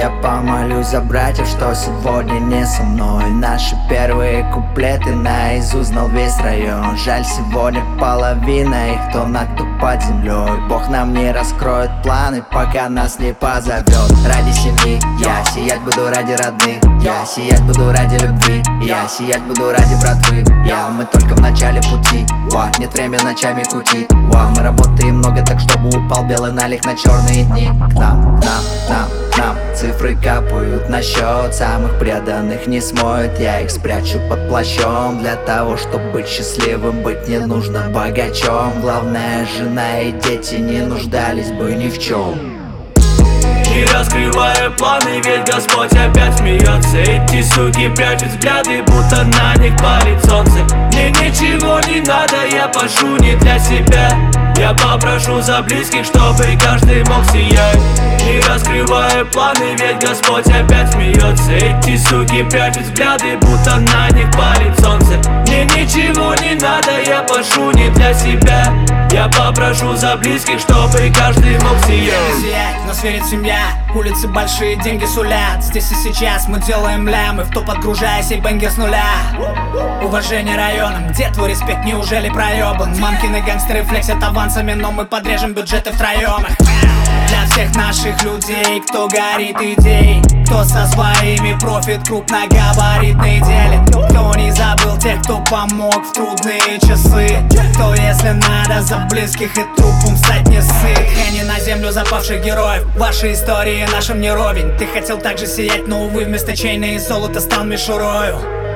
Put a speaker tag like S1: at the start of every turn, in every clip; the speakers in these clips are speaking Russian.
S1: Я помолюсь за братьев, что сегодня не со мной. Наши первые куплеты наизусть знал весь район. Жаль, сегодня половина их кто на кто под землей. Бог нам не раскроет планы, пока нас не позовет. Ради семьи я сиять буду, ради родных я сиять буду, ради любви я сиять буду, ради братвы. Мы только в начале пути. Нет время ночами кутить. Мы работаем много, так чтобы упал белый налик на черные дни. К нам цифры капают на счет. Самых преданных не смоет. Я их спрячу под плащом. Для того, чтобы быть счастливым, быть не нужно богачом. Главное, жена и дети не нуждались бы ни в чем.
S2: Не раскрывая планы, ведь Господь опять смеется. Эти суки прячут взгляды, будто на них палит солнце. Мне ничего не надо, я пошу не для себя. Я попрошу за близких, чтобы каждый мог сиять. Не раскрывая планы, ведь Господь опять смеется. Эти суки прячут взгляды, будто на них палит солнце. Мне ничего не надо, я пошу не для себя. Я попрошу за близких, чтобы каждый мог сиять.
S3: Нас верит семья, улицы большие деньги сулят. Здесь и сейчас мы делаем лямы, в топ отгружаясь и бенгер с нуля. Уважение районам, где твой респект, неужели проебан? Мамкины гангстеры флексят авансами, но мы подрежем бюджеты втроем. Для всех наших людей, кто горит идеей, кто со своими профит крупногабаритный делит, кто не забыл тех, кто помог в трудные часы, кто, если надо, за близких и трупом стать не сыт. Хени на землю запавших героев, ваши истории нашим не ровень. Ты хотел также сиять, но увы, вместо чейна и золота стал мишурою.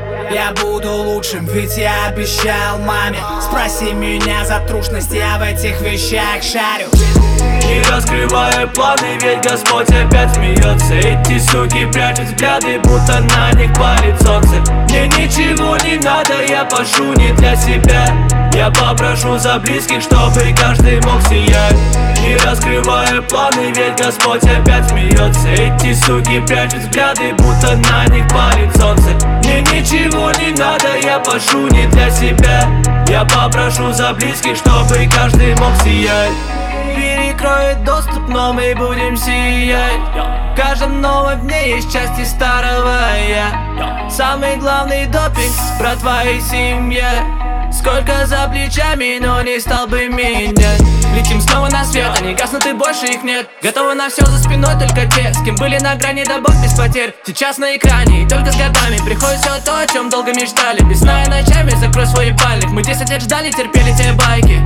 S3: Я буду лучшим, ведь я обещал маме. Спроси меня за трушность, я в этих вещах шарю.
S2: Не раскрывая планы, ведь Господь опять смеется. Эти суки прячут взгляды, будто на них палит солнце. Мне ничего не надо, я пошу не для себя. Я попрошу за близких, чтобы каждый мог сиять. Не раскрывая планы, ведь Господь опять смеется. Эти суки прячут взгляды, будто на них палит солнце. Мне ничего не надо, я пошу не для себя. Я попрошу за близких, чтобы каждый мог сиять. Перекроет доступ, но мы будем сиять. В каждом новом дне есть части старого я. Самый главный допинг про твоей семье. Сколько за плечами, но не стал бы менять. Летим снова на свет, они гаснут и больше их нет. Готовы на все за спиной только те, с кем были на грани, да бог без потерь. Сейчас на экране и только с годами приходит все то, о чем долго мечтали. Без сна и ночами закрой свой пальник. Мы 10 лет ждали, терпели те байки.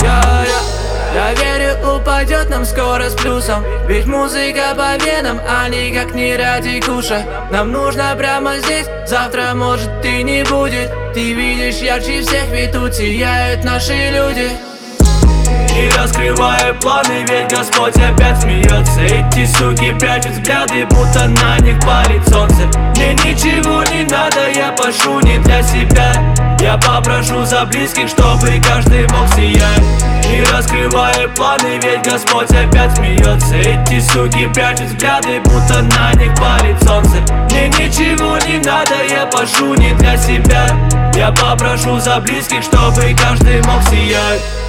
S2: Я верю, упадет нам скоро с плюсом. Ведь музыка по венам, а никак не ради куша. Нам нужно прямо здесь, завтра может и не будет. Ты видишь, ярче всех, ведь тут сияют наши люди. Не раскрывая планы, ведь Господь опять смеется. Эти суки прячут взгляды, будто на них палит солнце. Мне ничего не надо, я пошу не для себя. Я попрошу за близких, чтобы каждый мог сиять. Не раскрывая планы, ведь Господь опять смеется. Эти суки прячут взгляды, будто на них палит солнце. Мне ничего не надо, я пошу не для себя. Я попрошу за близких, чтобы каждый мог сиять.